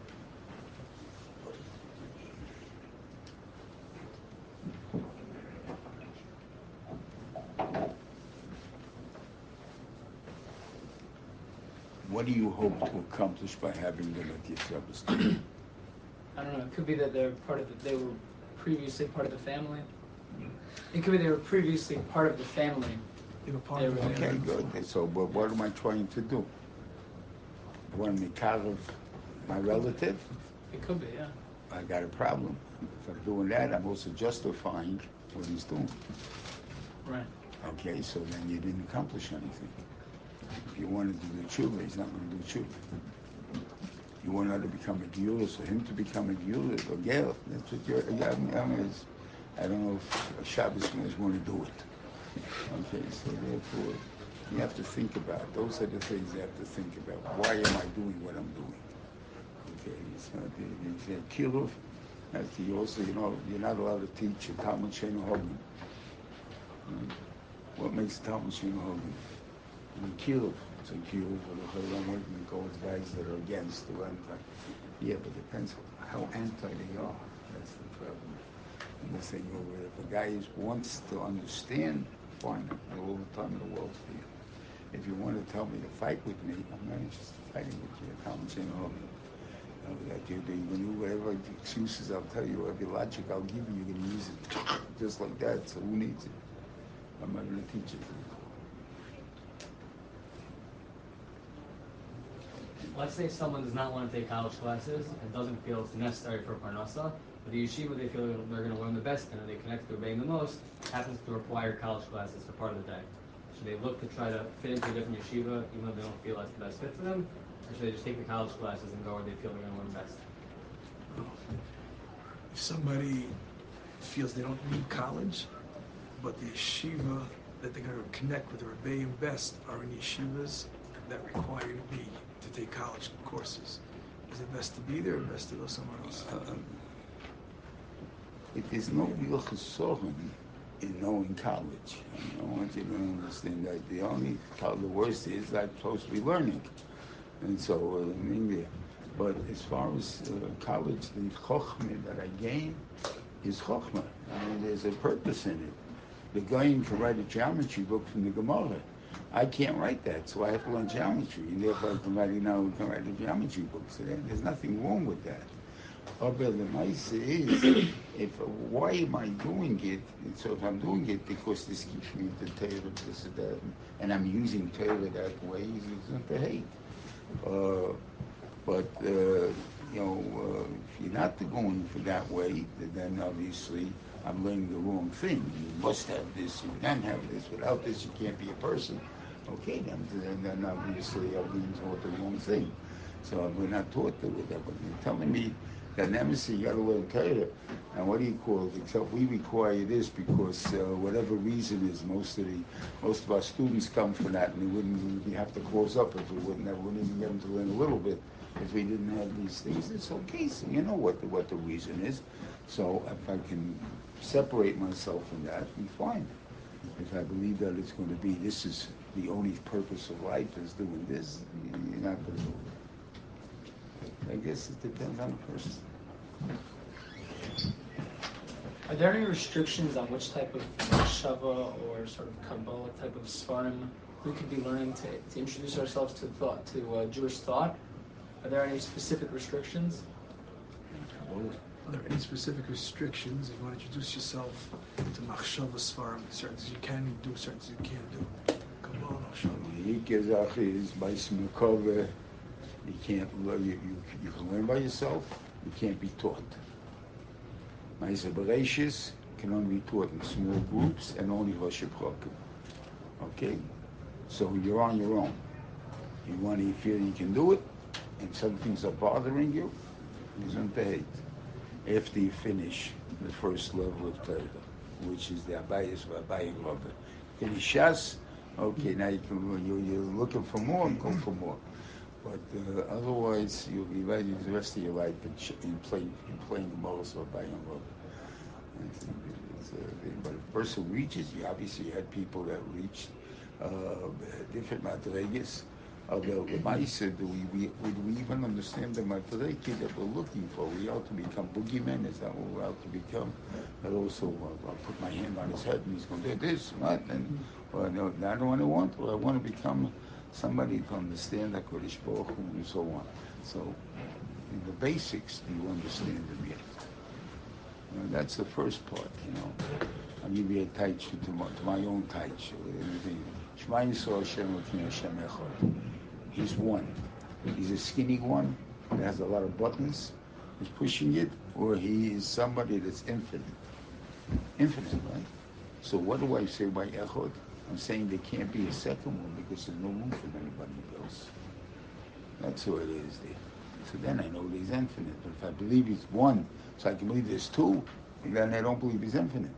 Speaker 1: What do you hope to accomplish by having them at your Shabbos table?
Speaker 4: I don't know. It could be that they're part of the, they were previously part of the family. It could be they were previously part of the family.
Speaker 2: They were part
Speaker 4: They
Speaker 2: of the
Speaker 4: were-
Speaker 1: Okay, good. So, but what am I trying to do? I want to make of my relative?
Speaker 4: It could be, yeah.
Speaker 1: I got a problem. If I'm doing that, I'm also justifying what he's doing.
Speaker 4: Right.
Speaker 1: Okay, so then you didn't accomplish anything. If you wanted to do tshuva, he's not going to do tshuva. You want her to become a geula, so him to become a geula, or ger, that's what you're, I mean, is. I don't know if Shabbos is going to do it. Okay, so therefore, you have to think about it. Those are the things you have to think about. Why am I doing what I'm doing? Okay, it's not the, it's a kiruv. That's the also, you know, you're not allowed to teach a Talmud Sheinu Hogan. Right? What makes a Talmud Sheinu Hogan? And kiruv. It's a kiruv for the Chaylam working with those guys that are against the anti. Yeah, but it depends how anti they are. That's the problem. And the thing over there, if a guy is, wants to understand, fine, I have all the time in the world for you. If you want to tell me to fight with me, I'm not interested in fighting with you. Talmud Sheinu Hogan. Uh, that you're going to do whatever excuses I'll tell you, whatever logic I'll give you, you're going to use it just like that. So who needs it? I'm not going to teach it.
Speaker 7: Let's say someone does not want to take college classes and doesn't feel it's necessary for parnasa, but the yeshiva they feel they're going to learn the best in and they connect to obeying the most happens to require college classes for part of the day. Should they look to try to fit into a different yeshiva even though they don't feel that's the best fit for them? Or should they just take the college classes and go where they feel they're going to learn best?
Speaker 2: If somebody feels they don't need college, but the yeshiva that they're going to connect with the Rebbeim best are in yeshivas that require you to be to take college courses, is it best to be there or best to go somewhere else?
Speaker 1: Uh, it is no real chesoron in knowing college. I want you to understand that the only, the worst is I'm supposed to be learning. And so, uh, in India. But as far as uh, college, the chokhmah that I gain is chokhmah. I mean, there's a purpose in it. The guy can write a geometry book from the Gemara. I can't write that, so I have to learn geometry. And therefore, somebody now can write a geometry book. So there's nothing wrong with that. Oh, but the mice is, if why am I doing it? And so if I'm doing it because this keeps me into Torah, this and that, and I'm using Torah that way, it's not the hate. Uh, but uh, you know, uh, if you're not going for that way, then obviously I'm learning the wrong thing. You must have this, you can't have this. Without this, you can't be a person. Okay, then, then, then obviously I'm being taught the wrong thing. So we're not taught that with that. But you're telling me that nemesis, you got to learn Torah. And what do you call it? Except we require this because uh, whatever reason is, most of the most of our students come for that, and they wouldn't we have to close up if we wouldn't. We wouldn't even get them to learn a little bit if we didn't have these things. It's okay. So you know what the, what the reason is. So if I can separate myself from that, then fine. If I believe that it's going to be this is the only purpose of life is doing this, you're not going to do it. I guess it depends on the person.
Speaker 4: Are there any restrictions on which type of machshava or sort of Kabbalah type of svarim we could be learning to, to introduce ourselves to thought, to uh, Jewish thought? Are there any specific restrictions?
Speaker 2: Are there any specific restrictions? If you want to introduce yourself to machshava svarim, certain things you can do, certain things you can't do. Kabbalah, machshava.
Speaker 1: Yikezach is by Smakova. You can't learn. You, you you can learn by yourself. You can't be taught. Ma'aser Bereishis can only be taught in small groups and only Rosh Chokim. Okay, so you're on your own. You want to feel you can do it, and some things are bothering you. Isn't the hate? After you finish the first level of Torah, which is the Abayis Abayim Rabbe. Finish Shas. Okay, now you can. You're, you're looking for more. Go for more. But uh, otherwise, you'll be writing the rest of your life in, in playing in playing Gemara or by your love. Uh, but a person reaches, you obviously had people that reached uh, different madregas. Of the Maisa, do we, we, would we even understand the madregi that we're looking for? We ought to become boogeymen, is that what we're out to become? But also, uh, I'll put my hand on his head and he's going to do this, what? And, well, no, I don't want to want, or I want to become somebody to understand the Kodesh Baruch Hu and so on. So, in the basics, do you understand them yet? You know, that's the first part, you know. I'll give you a taich to my, to my own taich. Shema Yisrael Hashem Elokeinu Hashem Echad. He's one. He's a skinny one that has a lot of buttons. He's pushing it, or he is somebody that's infinite. Infinite, right? So what do I say by Echad? I'm saying there can't be a second one because there's no room for anybody else. That's who it is there. So then I know that he's infinite. But if I believe he's one, so I can believe there's two, then I don't believe he's infinite.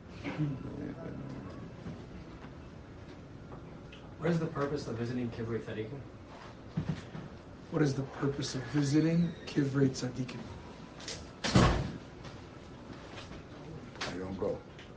Speaker 7: What is the purpose of visiting Kivrei Tzadikim?
Speaker 2: What is the purpose of visiting Kivrei Tzadikim?
Speaker 1: I don't go.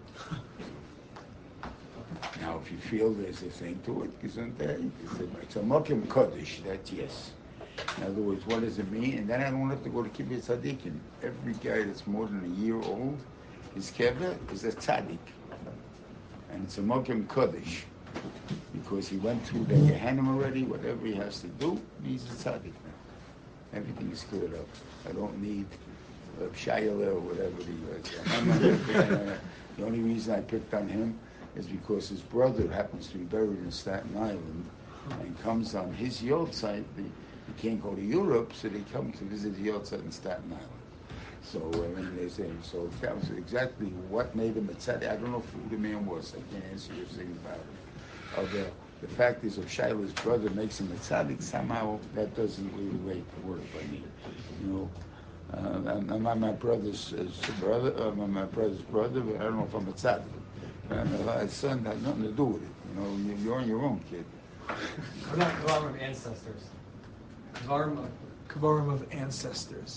Speaker 1: Now, if you feel there's a thing to it, it's a Mokim Kodesh, that's yes. In other words, what does it mean? And then I don't have to go to Kivrei Tzadikim. Every guy that's more than a year old, his kever is a tzaddik. And it's a Mokim Kodesh. Because he went through the Gehenim already, whatever he has to do, he's a tzaddik now. Everything is cleared up. I don't need a Shayla or whatever he was. The only reason I picked on him is because his brother happens to be buried in Staten Island and comes on his yahrzeit. He can't go to Europe, so they come to visit the yahrzeit in Staten Island. So, uh, and they say, so that was exactly what made him a tzaddik. I don't know who the man was. I can't answer your thing about it. Of the, the fact is, if Shiloh's brother makes him a tzaddik, somehow that doesn't really wait to work by me. You know, uh, I'm, I'm not my brother's uh, brother. Uh, I'm my brother's brother, but I don't know if I'm a tzaddik. And my son has nothing to do with it. You know, you, you're on your own, kid.
Speaker 7: What about Kavarim of ancestors? Kavarim of...
Speaker 2: Kavarim of ancestors.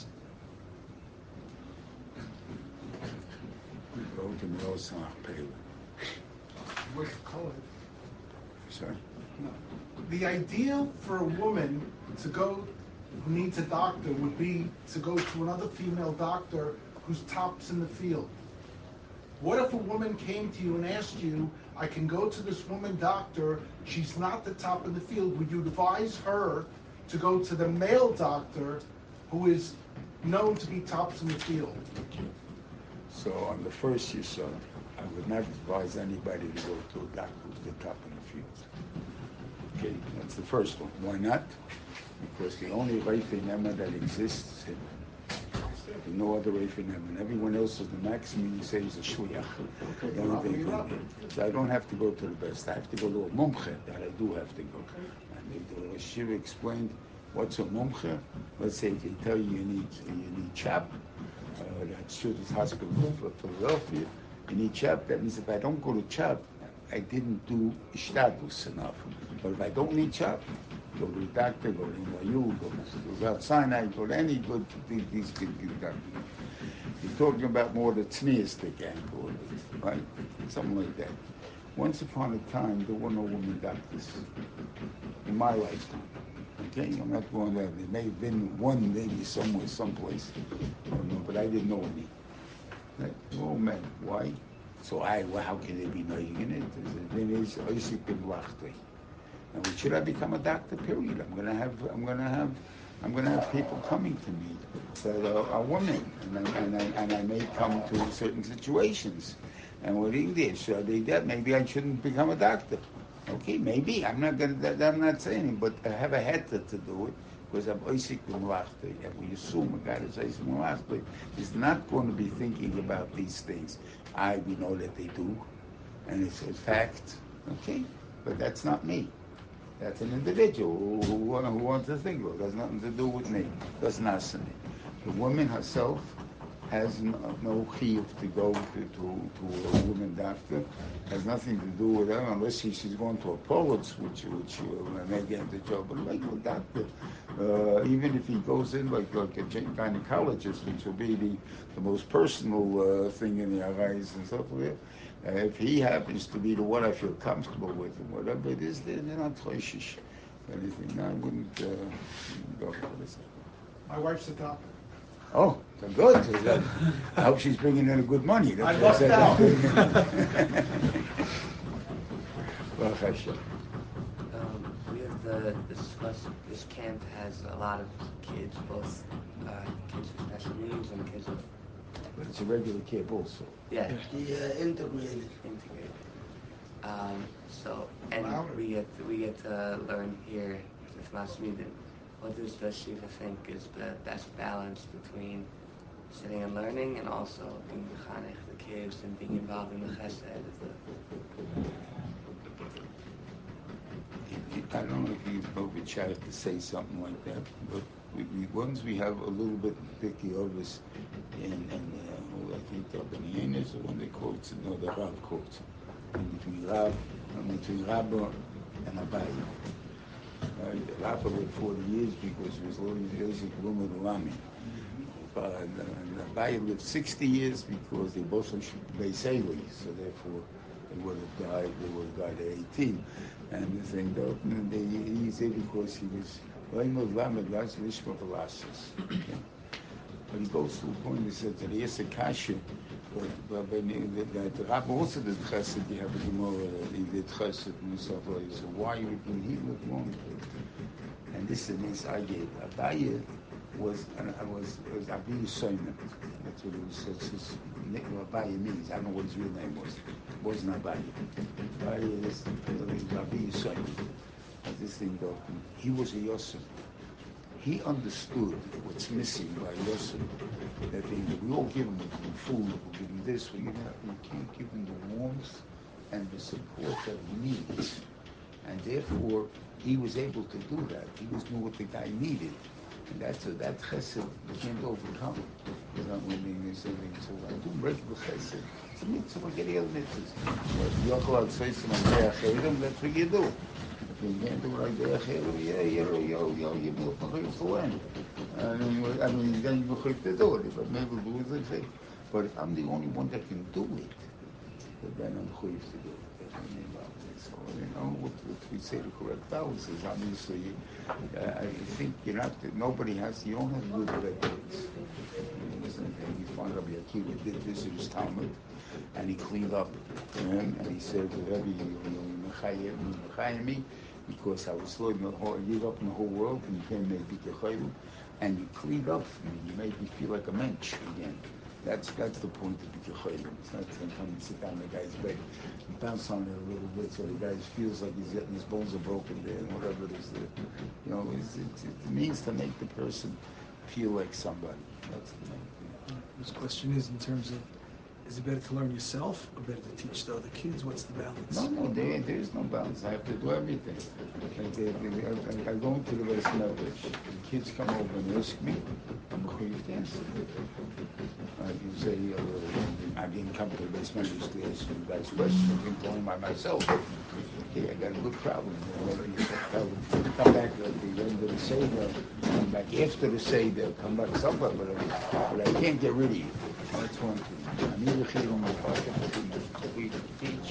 Speaker 1: Go to the Osach Pele.
Speaker 5: Which color?
Speaker 1: Sorry?
Speaker 5: No. The idea for a woman to go, who needs a doctor, would be to go to another female doctor who's tops in the field. What if a woman came to you and asked you, I can go to this woman doctor, she's not the top of the field, would you advise her to go to the male doctor who is known to be tops in the field.
Speaker 1: So on the first yesod, I would not advise anybody to go to a doctor who's the top in the field. Okay, that's the first one. Why not? Because the only Reifei Nema that exists is him. There's no other Reifei Nema. And everyone else is the maximum you say is a shliach. The only thing can do. So I don't have to go to the best. I have to go to a mumche that I do have to go. And the Rosh Shiva explained what's a mumche. Let's say if they tell you you need you need chap, uh, that's Children's Hospital for Philadelphia. You need chap. That means if I don't go to chap, I didn't do ishtadlus enough. But if I don't need chap, go to the doctor, go to N Y U, go to Mount Sinai, go to any good, these good, good doctors. You're talking about more the tzniistic angle, right? Something like that. Once upon a time, there were no women doctors in my lifetime. Okay, I'm not going there. There may have been one, maybe somewhere, someplace, I don't know, but I didn't know any. Right? They're all men. Why? So I, well, how can they be knowing in it? The name is Isaac ben Lachte. And should I become a doctor? Period. I'm gonna have, I'm gonna have, I'm gonna have people coming to me that are, are women, and I, and, I, and I may come to certain situations. And with English, so they that maybe I shouldn't become a doctor. Okay, maybe I'm not gonna. That, I'm not saying, but I have a head to, to do it because I'm Isaac ben Lachte. And we assume a guy that's Isaac ben Lachte is not going to be thinking about these things. I we know that they do, and it's a fact. Okay, but that's not me. That's an individual who, who, who wants to think of it. It has nothing to do with me. Does not me. The woman herself has no, no chiyuv to go to, to, to a woman doctor. Has nothing to do with her unless she, she's going to a Polis, which which uh, may get into trouble. But a regular doctor, uh, even if he goes in like, like a gynecologist, which will be the, the most personal uh, thing in the eyes and so forth. Uh, if he happens to be the one I feel comfortable with, and whatever it is, they're, they're not choishish. Anything, no, I wouldn't uh, go for this.
Speaker 5: My wife's a doctor.
Speaker 1: Oh, so good. So that, I hope she's bringing in a good money. That's
Speaker 5: I
Speaker 1: what
Speaker 5: lucked out.
Speaker 1: Well, Hashem.
Speaker 8: Um, we have to discuss, this camp has a lot of kids, both uh, kids with special needs and kids with,
Speaker 1: But it's a regular camp also.
Speaker 8: yeah,
Speaker 9: The uh, integrated.
Speaker 8: integrated. Um, so, and
Speaker 5: Louder.
Speaker 8: we get to, we get to learn here with Masmiden. What does the Shiva think is the best balance between sitting and learning and also being mechanech the kids and being involved in the chesed?
Speaker 1: I don't know if you probably tried to say something like that, but we, we, once we have a little bit picky of us, and, and uh, I think the Benyamin is the one that quotes, no, the Rav quotes, and between Rav, and between Rabba and Abaye. Right? Rabba lived forty years because he was learning basic Lumad Lami. But and Abaye lived sixty years because they both were Beiseli, so therefore they would have died, they would have died at eighteen. And the thing though, they, he said because he was Lumad Lami, that's Lishma Velasquez. But he goes to the point, he said that he is a kasha, but, but when the Rabbi also did chesed, you have a Gemara, he did chesed and stuff like that. So why would he live long? And this is this I gave. Abaye was, uh, was, was Abiy Simon. That's what it was, that's his nickname, Abaye means. I don't know what his real name was. It wasn't Abaye. Abaye is, is Abiy Simon. That's this thing though. He was a Yosef. He understood what's missing by Yosef. That they, we all give him food, we give him this, we give him that. We can't give him the warmth and the support that he needs. And therefore, he was able to do that. He was knew what the guy needed. And that's a, that chesed you can't overcome. Without winning this thing. So I do regular chesed. It's a mitzvah, like any other mitzvah. Yochel say something, that's what you do. If you can't do like that, yeah, you you you you milk the for one. And I mean, then you have to do it, but maybe lose it. But if I'm the only one that can do it, then I'm going to do it. So, you know, what, what we say the correct balance is obviously, uh, I think you have to, nobody has, you don't have to do the red dates. You find Rabbi Akiva did this in his Talmud, and he cleaned up, um, and he said, Rabbi, you know, because I was slow in the whole, I gave up in the whole world, and you can't make big chayil. and you clean up for me. You make me feel like a mensch again. That's that's the point of the Gecholim. It's not to come and sit down in the guy's bed and bounce on it a little bit so the guy feels like he's getting his bones are broken there and whatever it is. There. You know, it's, it's, it means to make the person feel like somebody. That's the main thing.
Speaker 2: This question is in terms of, is it better to learn yourself or better to teach the other kids? What's the balance?
Speaker 1: No, no, there, there is no balance. I have to do everything. Like, they, they, I, I go into the West Medrash. The kids come over and ask me, I'm a to answer. I can say, uh, I didn't come to the West Medrash to ask you guys questions. I didn't tell by myself. Okay, I got a good problem. Maybe come back at the end of the Seder, come back after the Seder, come back somewhere, but, but I can't get rid of you. That's one thing. I'm either here on my pocket, but we teach.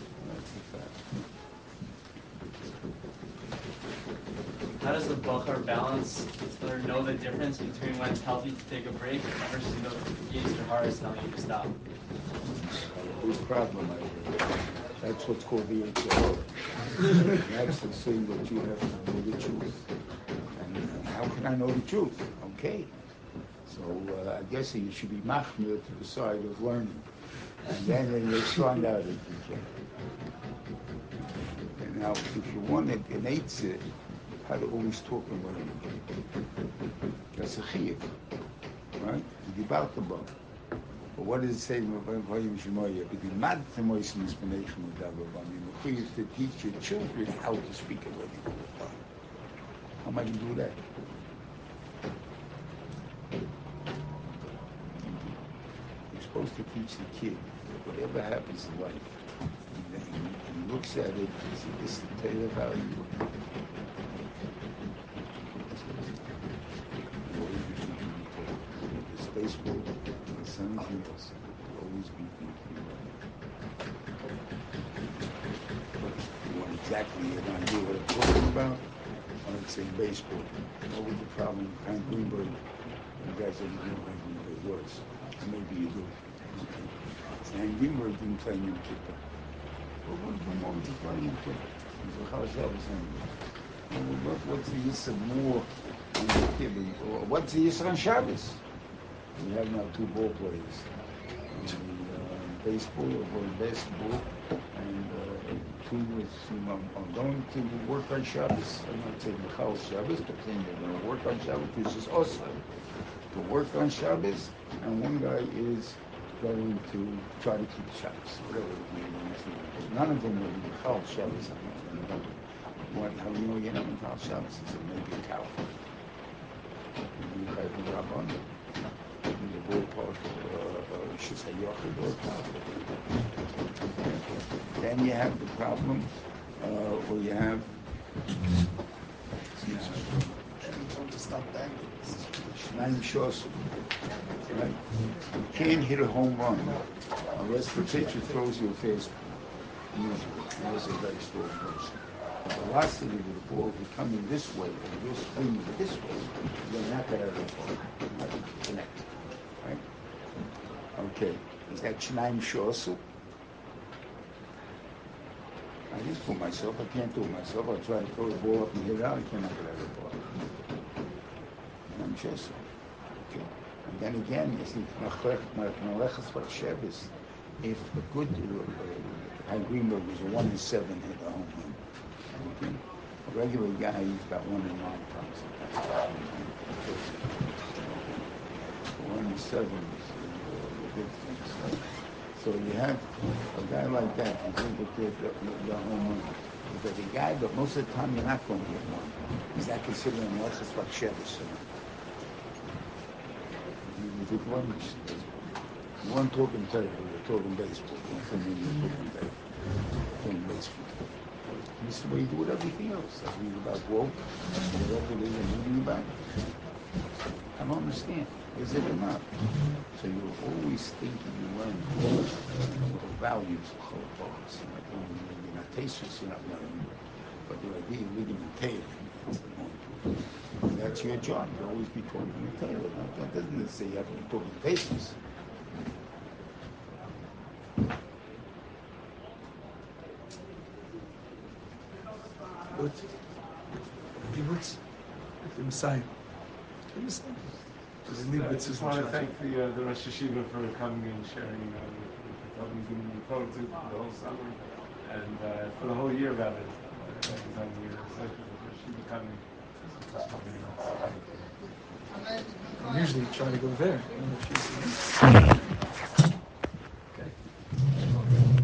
Speaker 9: How does the Bachar balance or know the difference between when it's healthy to take a break versus you know the your heart is telling you to stop?
Speaker 1: Big problem, I think. That's what's called the H R. That's the thing that you have to know the truth. And how can I know the truth? Okay. So uh, I guess you should be machmir to the side of learning. And then when you find out if you can. And now, if you want it in Eitzah, how to always talk about it. That's a chiyuv, right? The about the book. But what does it say? To teach your children how to speak already. How am I going to do that? You're supposed to teach the kid that whatever happens in life, he, he looks at it and says, this is the Torah value. This baseball, it's anything else. It'll always be thinking you want exactly an idea what I'm talking about? I would say baseball. What was the problem with Hank Greenberg? You guys didn't know Hank Greenberg was. Or maybe you do. Okay. So Hank Greenberg didn't play Yom Kippur. Well, what was wrong with playing Yom Kippur? He was a Chal Shabbos anyway. What, what's the use of more on Yom Kippur? What's the use on Shabbos? We have now two ball players. Um, uh, baseball or basketball. And uh, two is, um, are going to work on Shabbos. I'm not saying Chal Shabbos, but saying they're going to work on Shabbos, which is also to work on Shabbos, and one guy is going to try to keep Shabbos, whatever it means. None of them will be Chal Shabbos. What, how do you know you're not in Chal Shabbos? He said, maybe a cow. Maybe a cow Rabban. In the ballpark, you should say Yochid or cow. Then you have the problem uh, where you have Shnayim Shosu. Right? You can't hit a home run unless the pitcher throws you a fastball. Usually, unless a very strong person. The velocity of the ball, if you're coming this way, or you're swinging this way, you're not going to have a ball. Not going to connect. Right? Okay. Is that Shnayim Shosu? I just for myself, I can't do it myself. I'll try to throw the ball up and hit it out, I cannot get out of the ball. And I'm sure so. Okay. And then again, you see, if a good, uh, Hank Greenberg was a one in seven hit a home run. Okay. A regular guy, he's about one in nine times. One in seven is a big thing. So. So you have a guy like that, you think that the, the, the home run. But the guy, but most of the time you're not going to get one. Is that considered an Elchas Vakshevis? You think one is baseball. One talking Torah, you're talking baseball. One thing you're talking Torah. Talking baseball. This is the way you do with everything else. I read about woke, whatever it is you're reading about. I don't understand. Is it enough? So you're always thinking you learn the values of Holocaust. You're not tasteless, you're not learning. But the idea of living in Torah, that's the point. That's your job. You'll always be talking in Torah. That doesn't say you have to be talking tasteless.
Speaker 2: Good. Kibbutz, the Messiah. Just
Speaker 10: Just,
Speaker 2: leave
Speaker 10: uh,
Speaker 2: it
Speaker 10: just
Speaker 2: to
Speaker 10: want to
Speaker 2: Shasha.
Speaker 10: thank the uh, the Rosh Hashiva for coming and sharing uh, with with what we've been looking forward to the whole summer and uh, for the whole year rather. Uh, on the year. So for the Rosh Hashiva coming. Just coming.
Speaker 2: I usually try to go there. You know, if she's-